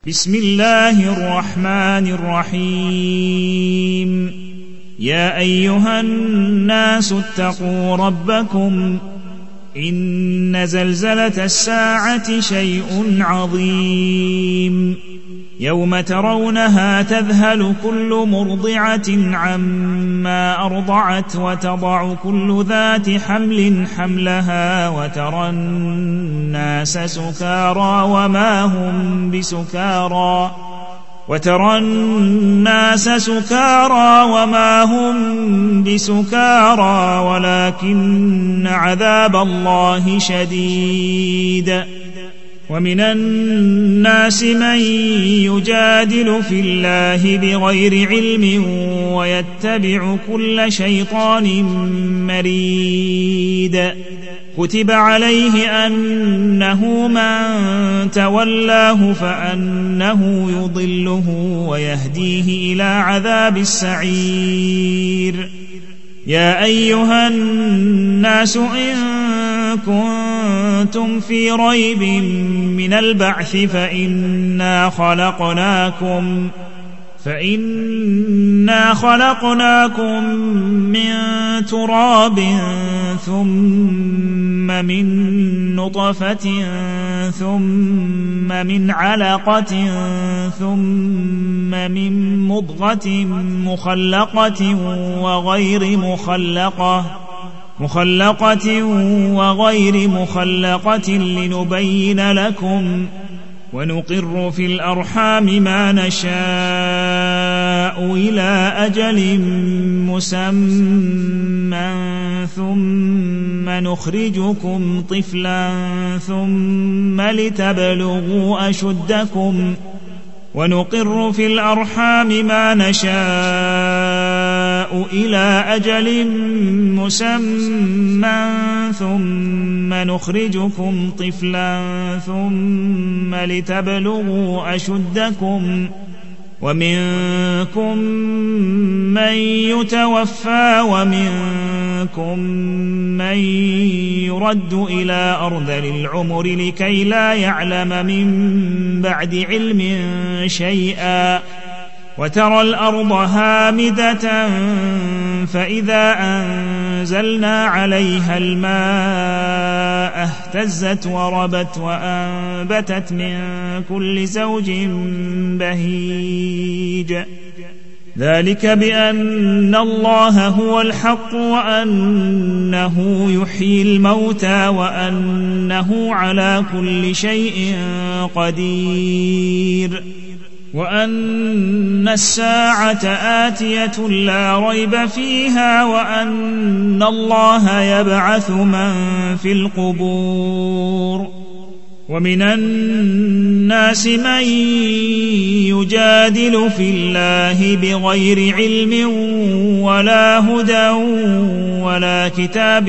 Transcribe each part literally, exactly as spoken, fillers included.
بسم الله الرحمن الرحيم يا أيها الناس اتقوا ربكم إن زلزلة الساعة شيء عظيم يوم ترونها تذهل كل مرضعة عما أرضعت وتضع كل ذات حمل حملها وترى الناس سكارى وما هم بسكارى وترى الناس سكارى وما هم بسكارى ولكن عذاب الله شديد ومن الناس من يجادل في الله بغير علم ويتبع كل شيطان مريد كتب عليه أنه من تولاه فأنه يضله ويهديه إلى عذاب السعير يا أيها الناس إن كنتم في ريب من البعث فإنا خلقناكم فإنا خلقناكم من تراب ثم من نطفة ثم من علقة ثم من مضغة مخلقة وغير مخلقة مخلقة وغير مخلقة لنبين لكم ونقر في الأرحام ما نشاء إلى أجل مسمى ثم نخرجكم طفلا ثم لتبلغوا أشدكم ونقر في الأرحام ما نشاء إلى أجل مسمى ثم نخرجكم طفلا ثم لتبلغوا أشدكم ومنكم من يتوفى ومنكم من يرد إلى أرذل العمر لكي لا يعلم من بعد علم شيئا وترى الأرض هامدة فإذا أنزلنا عليها الماء اهتزت وربت وأنبتت من كل زوج بهيج ذلك بأن الله هو الحق وأنه يحيي الموتى وأنه على كل شيء قدير وأن الساعة آتية لا ريب فيها وأن الله يبعث من في القبور ومن الناس من يجادل في الله بغير علم ولا هدى ولا كتاب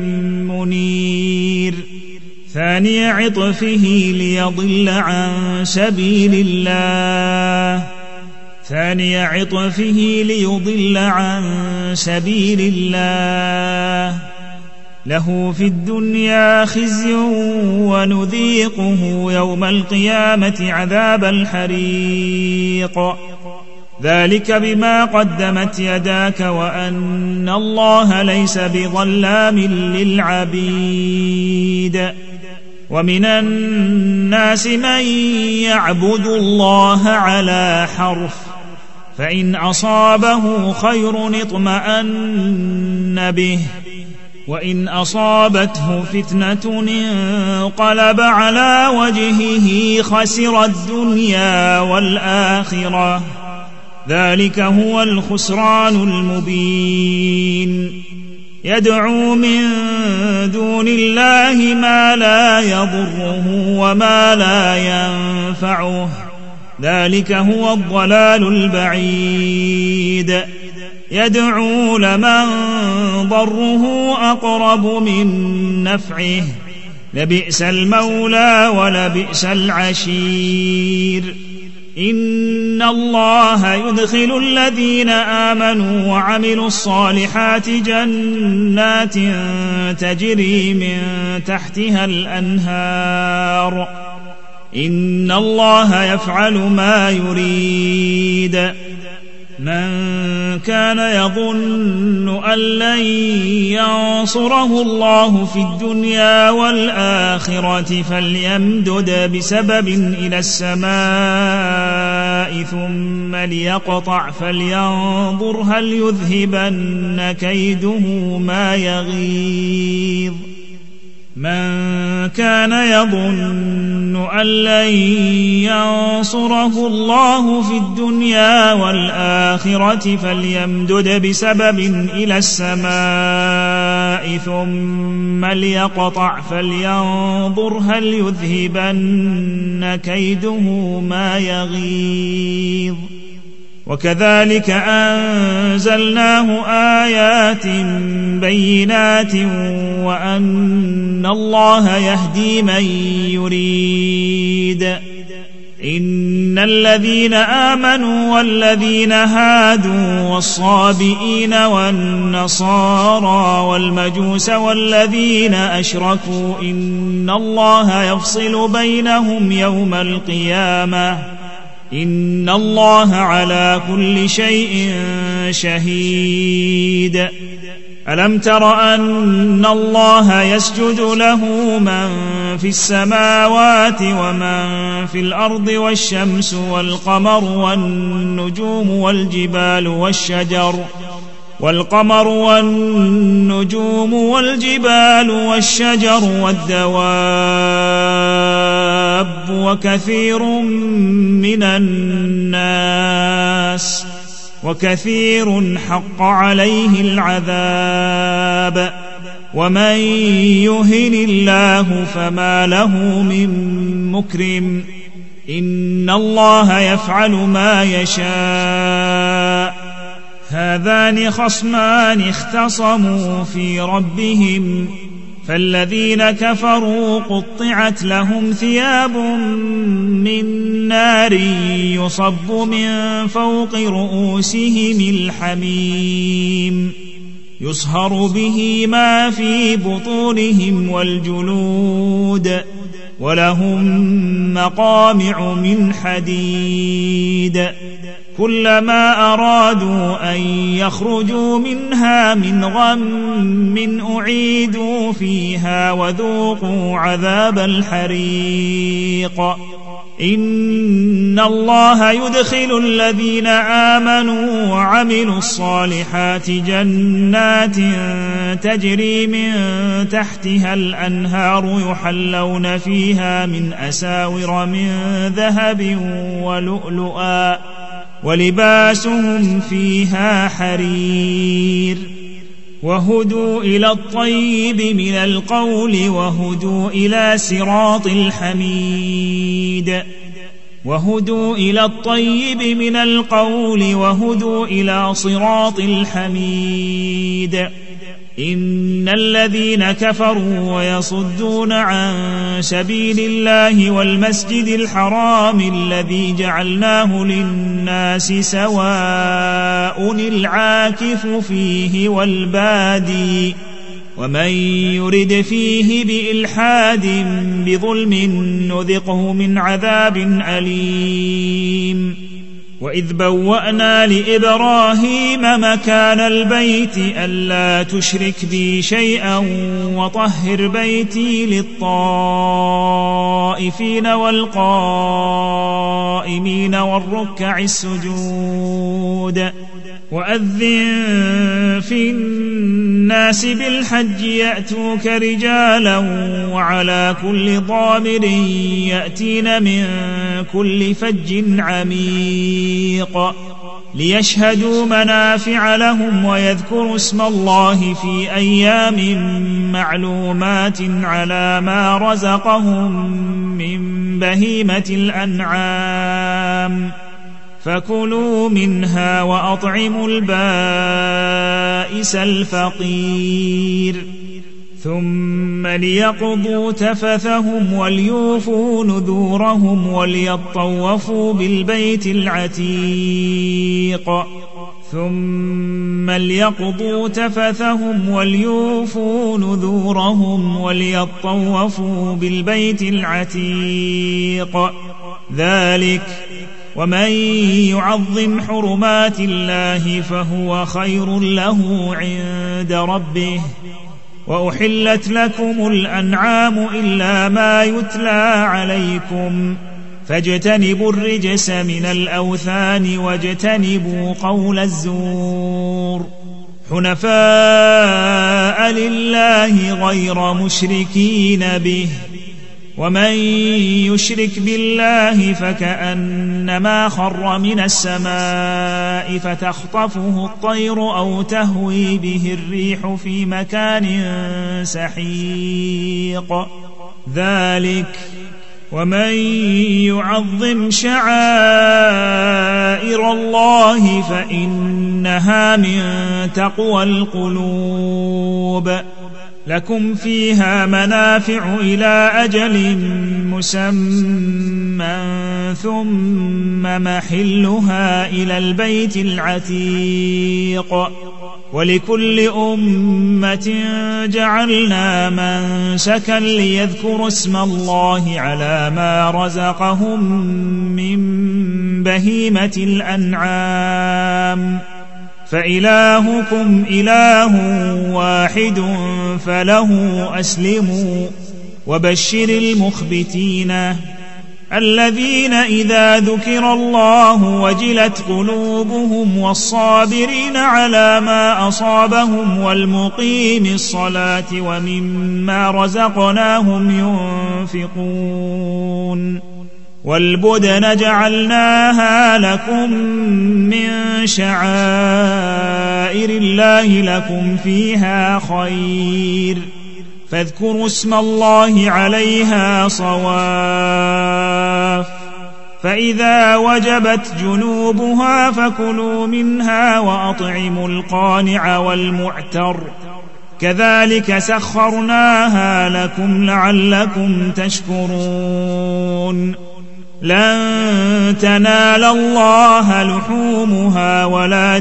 منير ثاني عطفه ليضل عن سبيل الله ثاني عطفه ليضل عن سبيل الله له في الدنيا خزي ونذيقه يوم القيامة عذاب الحريق ذلك بما قدمت يداك وأن الله ليس بظلام للعبيد ومن الناس من يعبد الله على حرف فإن أصابه خير اطمأن به وإن أصابته فتنة انقلب على وجهه خسر الدنيا والآخرة ذلك هو الخسران المبين يدعو من دون الله ما لا يضره وما لا ينفعه ذلك هو الضلال البعيد يدعو لمن ضره أقرب من نفعه لبئس المولى ولبئس العشير إن الله يدخل الذين آمنوا وعملوا الصالحات جنات تجري من تحتها الأنهار إن الله يفعل ما يريد. من كان يظن أن لن ينصره الله في الدنيا والآخرة فليمدد بسبب إلى السماء ثم ليقطع فلينظر هل يذهبن كيده ما يغيظ. من كان يظن أن لن ينصره الله في الدنيا والآخرة فليمدد بسبب إلى السماء ثم ليقطع فلينظر هل يذهبن كيده ما يغيظ. وكذلك أنزلناه آيات بينات وأن الله يهدي من يريد. إن الذين آمنوا والذين هادوا والصابئين والنصارى والمجوس والذين أشركوا إن الله يفصل بينهم يوم القيامة إن الله على كل شيء شهيد. ألم تر أن الله يسجد له من في السماوات ومن في الأرض والشمس والقمر والنجوم والجبال والشجر والقمر والنجوم والجبال والشجر والدواب وكثير من الناس وكثير حق عليه العذاب ومن يهن الله فما له من مكرم إن الله يفعل ما يشاء. هذان خصمان اختصموا في ربهم فالذين كفروا قطعت لهم ثياب من نار يصب من فوق رؤوسهم الحميم يصهر به ما في بطونهم والجلود ولهم مقامع من حديد كلما أرادوا أن يخرجوا منها من غم أعيدوا فيها وذوقوا عذاب الحريق. إن الله يدخل الذين آمنوا وعملوا الصالحات جنات تجري من تحتها الأنهار يحلون فيها من أساور من ذهب ولؤلؤا ولباسهم فيها حرير وهدوا إلى الطيب من القول وهدوا إلى صراط الحميد وهدوا إلى الطيب من القول وهدوا إلى صراط الحميد. إن الذين كفروا ويصدون عن سبيل الله والمسجد الحرام الذي جعلناه للناس سواء العاكف فيه والبادي ومن يرد فيه بإلحاد بظلم نذقه من عذاب أليم. وإذ بوأنا لإبراهيم مكان البيت ألا تشرك بي شيئا وطهر بيتي للطائفين والقائمين والركع السجود وأذن في الناس بالحج يأتوك رجالا وعلى كل ضامر يأتين من كل فج عميق ليشهدوا منافع لهم ويذكروا اسم الله في أيام معلومات على ما رزقهم من بهيمة الأنعام فكلوا منها وأطعموا البائس الفقير ثم ليقضوا تفثهم وليوفوا نذورهم وليطوفوا بالبيت العتيق ثم ليقضوا تفثهم وليوفوا نذورهم وليطوفوا بالبيت العتيق. ذلك ومن يعظم حرمات الله فهو خير له عند ربه. وأحلت لكم الأنعام إلا ما يتلى عليكم فاجتنبوا الرجس من الأوثان واجتنبوا قول الزور حنفاء لله غير مشركين به. ومن يشرك بالله فكأنما خر من السماء فتخطفه الطير أو تهوي به الريح في مكان سحيق. ذلك ومن يعظم شعائر الله فإنها من تقوى القلوب. لكم فيها منافع إلى أجل مسمى ثم محلها إلى البيت العتيق. ولكل أمة جعلنا منسكا ليذكروا اسم الله على ما رزقهم من بهيمة الأنعام فإلهكم إله واحد فله أسلموا. وبشر المخبتين الذين إذا ذكر الله وجلت قلوبهم والصابرين على ما أصابهم والمقيم الصلاة ومما رزقناهم ينفقون. والبدن جعلناها لكم من شعائر الله لكم فيها خير فاذكروا اسم الله عليها صواف. فإذا وجبت جنوبها فكلوا منها وأطعموا القانع والمعتر كذلك سخرناها لكم لعلكم تشكرون. لن تنال الله لحومها ولا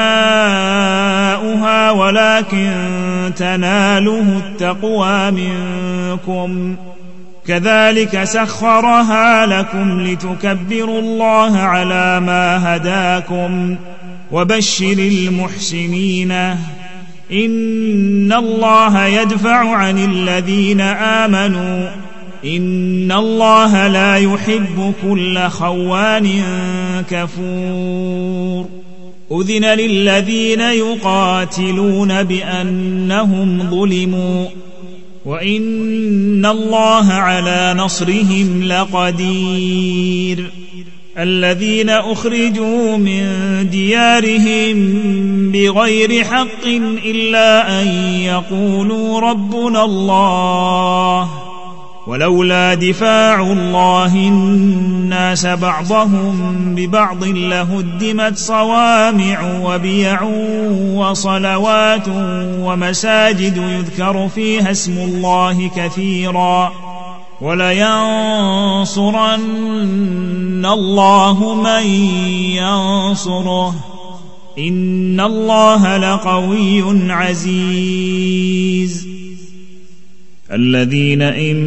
دماؤها ولكن تناله التقوى منكم كذلك سخرها لكم لتكبروا الله على ما هداكم. وبشر المحسنين إن الله يدفع عن الذين آمنوا إن الله لا يحب كل خوان كفور. أذن للذين يقاتلون بأنهم ظلموا وإن الله على نصرهم لقدير. الذين أخرجوا من ديارهم بغير حق إلا أن يقولوا ربنا الله ولولا دفاع الله الناس بعضهم ببعض لهدمت صوامع وبيع وصلوات ومساجد يذكر فيها اسم الله كثيرا ولينصرن الله من ينصره إن الله لقوي عزيز. الذين إن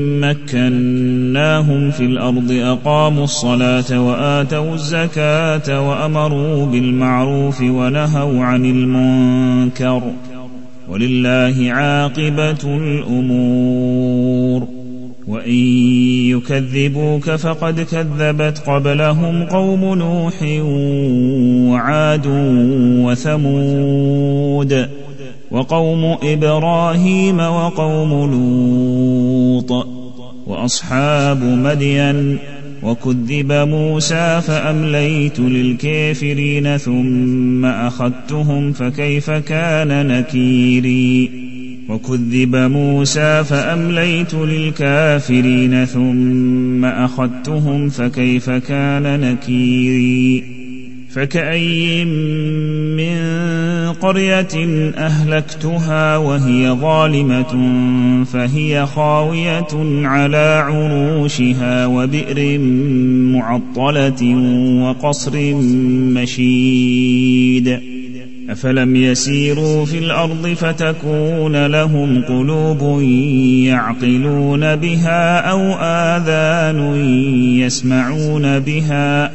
مكناهم في الأرض أقاموا الصلاة وآتوا الزكاة وأمروا بالمعروف ونهوا عن المنكر ولله عاقبة الأمور. وإن يكذبوك فقد كذبت قبلهم قوم نوح وعاد وثمود وقوم إبراهيم وقوم لوط وأصحاب مدين وكذب موسى فأمليت للكافرين ثم أخذتهم فكيف كان نكيري. وكذب موسى فأمليت للكافرين ثم أخذتهم فكيف كان نكيري. فكأي من قرية أهلكتها وهي ظالمة فهي خاوية على عروشها وبئر معطلة وقصر مشيد أفلم يسيروا في الأرض فتكون لهم قلوب يعقلون بها أو آذان يسمعون بها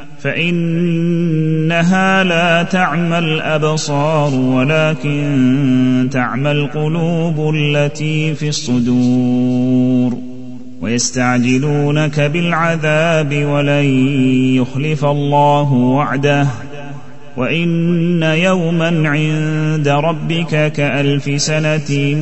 فإنها لا تعمى الأبصار ولكن تعمى القلوب التي في الصدور ويستعجلونك بالعذاب ولن يخلف الله وعده وإن يوما عند ربك كألف سنة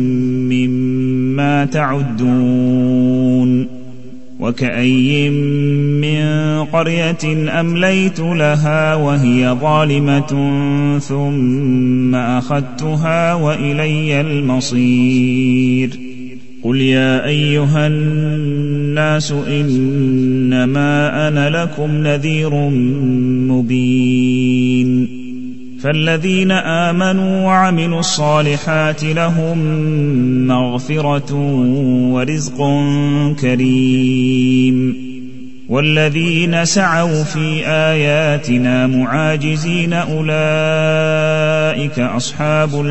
مما تعدون وكأي من قرية أمليت لها وهي ظالمة ثم أخذتها وإلي المصير قل يا أيها الناس إنما أنا لكم نذير مبين فالذين آمنوا وعملوا الصالحات لهم مغفرة ورزق كريم والذين سعوا في آياتنا معاجزين أولئك أصحاب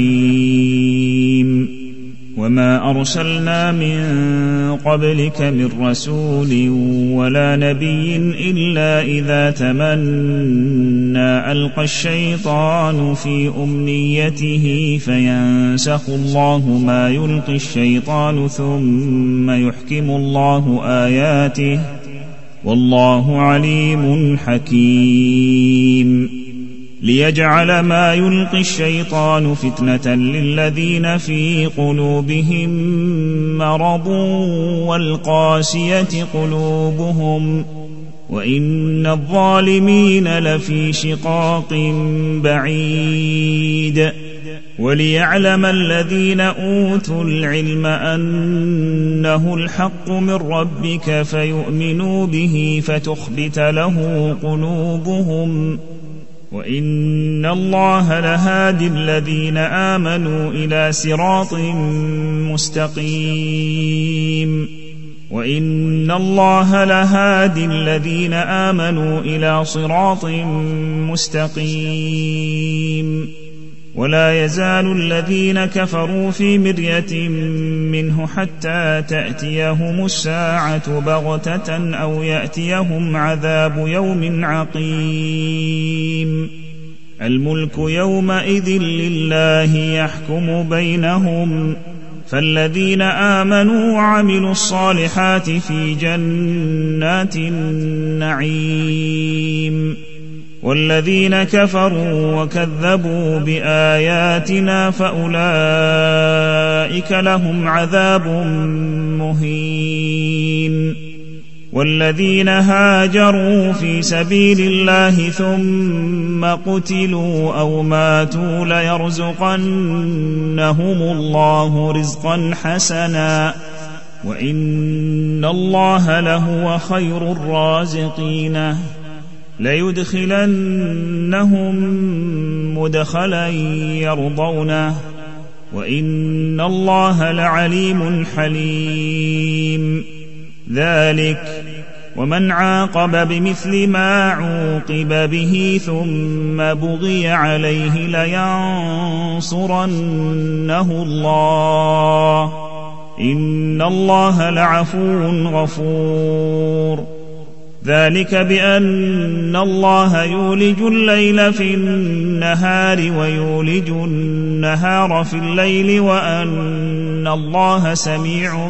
الجحيم وما أرسلنا من قبلك من رسول ولا نبي إلا إذا تمنى ألقى الشيطان في أمنيته فينسخ الله ما يلقي الشيطان ثم يحكم الله آياته والله عليم حكيم ليجعل ما يلقي الشيطان فتنة للذين في قلوبهم مرض والقاسية قلوبهم وإن الظالمين لفي شقاق بعيد وليعلم الذين أوتوا العلم أنه الحق من ربك فيؤمنوا به فتخبت له قلوبهم وإن الله لهادي الذين آمنوا إلى صراط مستقيم وإن الله لهادي الذين آمنوا إلى صراط مستقيم ولا يزال الذين كفروا في مرية منه حتى تأتيهم الساعة بغتة أو يأتيهم عذاب يوم عقيم الملك يومئذ لله يحكم بينهم فالذين آمنوا وعملوا الصالحات في جنات النعيم والذين كفروا وكذبوا بآياتنا فأولئك لهم عذاب مهين والذين هاجروا في سبيل الله ثم قتلوا أو ماتوا ليرزقنهم الله رزقا حسنا وإن الله لهو خير الرازقين ليدخلنهم مدخلا يرضونه وإن الله لعليم حليم ذلك ومن عاقب بمثل ما عوقب به ثم بغي عليه لينصرنه الله إن الله لعفو غفور ذلك بأن الله يولج الليل في النهار ويولج النهار في الليل وأن الله سميع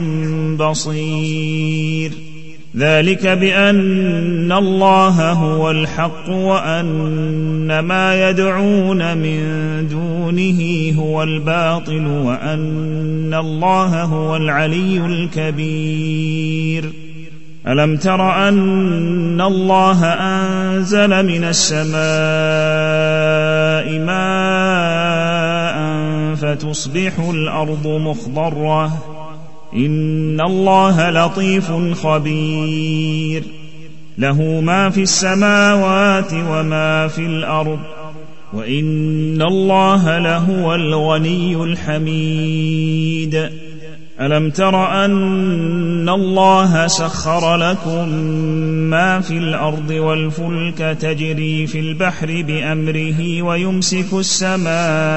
بصير ذلك بأن الله هو الحق وأن ما يدعون من دونه هو الباطل وأن الله هو العلي الكبير ألم تر أن الله أنزل من السماء ماء فتصبح الأرض مخضرة إن الله لطيف خبير له ما في السماوات وما في الأرض وإن الله لهو الغني الحميد. ألم تر أن الله سخر لكم ما في الأرض والفلك تجري في البحر بأمره ويمسك السماء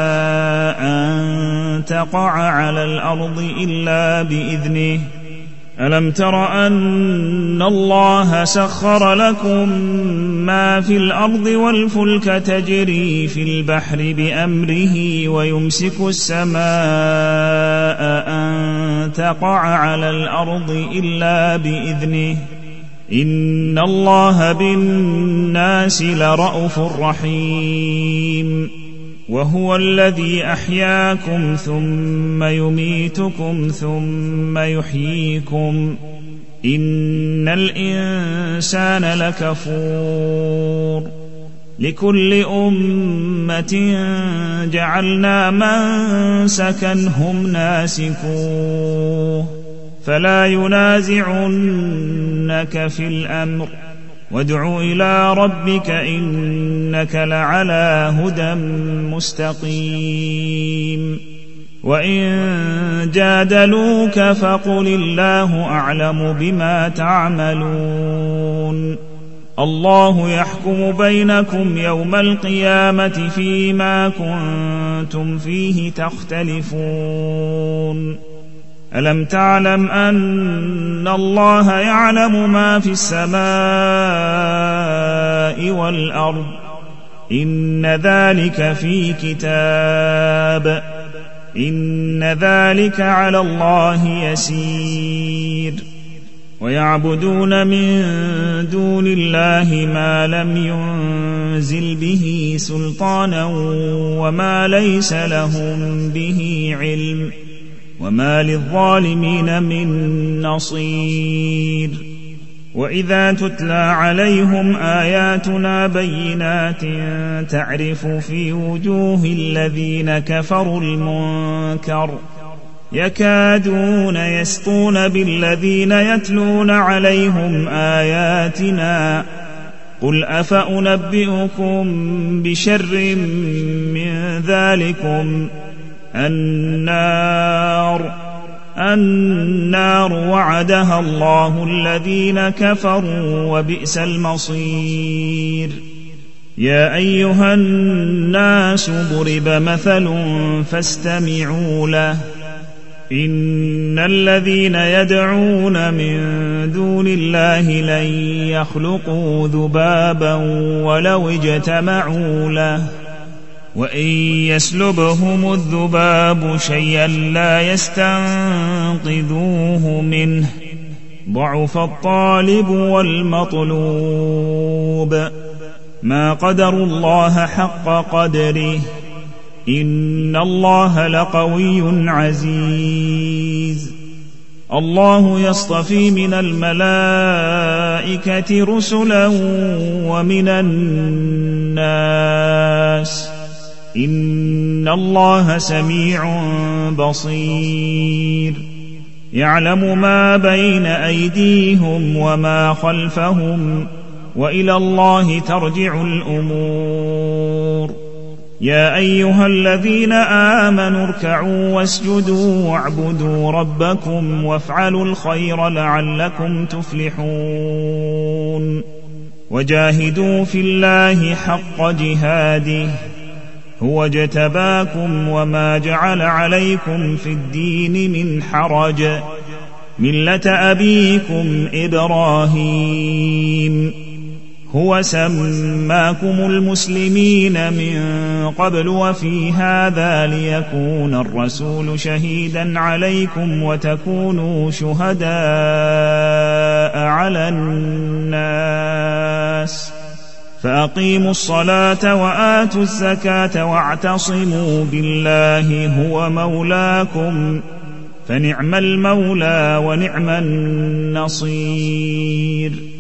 أن تقع على الأرض إلا بإذنه ألم تر أن الله سخر لكم ما في الأرض والفلك تجري في البحر بأمره ويمسك السماء أن تقع على الأرض إلا بإذنه إن الله بالناس لرءوف رحيم. وهو الذي أحياكم ثم يميتكم ثم يحييكم إن الإنسان لكفور. لكل أمة جعلنا منسكا هم ناسكوه فلا ينازعنك في الأمر وادع إلى ربك إنك لعلى هدى مستقيم. وإن جادلوك فقل الله أعلم بما تعملون الله يحكم بينكم يوم القيامة فيما كنتم فيه تختلفون. ألم تعلم أن الله يعلم ما في السماء والأرض إن ذلك في كتاب إن ذلك على الله يسير. ويعبدون من دون الله ما لم ينزل به سلطانا وما ليس لهم به علم وما للظالمين من نصير. وإذا تتلى عليهم آياتنا بينات تعرف في وجوه الذين كفروا المنكر يكادون يسطون بالذين يتلون عليهم آياتنا قل أفأنبئكم بشر من ذلكم النار النار وعدها الله الذين كفروا وبئس المصير. يا أيها الناس ضرب مثل فاستمعوا له إن الذين يدعون من دون الله لن يخلقوا ذبابا ولو اجتمعوا له وإن يسلبهم الذباب شيئا لا يستنقذوه منه ضعف الطالب والمطلوب. ما قدروا الله حق قدره إن الله لقوي عزيز. الله يصطفي من الملائكة رسلا ومن الناس إن الله سميع بصير. يعلم ما بين أيديهم وما خلفهم وإلى الله ترجع الأمور. يا أيها الذين آمنوا اركعوا واسجدوا واعبدوا ربكم وافعلوا الخير لعلكم تفلحون. وجاهدوا في الله حق جهاده هو اجتباكم وما جعل عليكم في الدين من حرج ملة أبيكم إبراهيم هو سماكم المسلمين من قبل وفي هذا ليكون الرسول شهيدا عليكم وتكونوا شهداء على الناس فأقيموا الصلاة وآتوا الزكاة واعتصموا بالله هو مولاكم فنعم المولى ونعم النصير.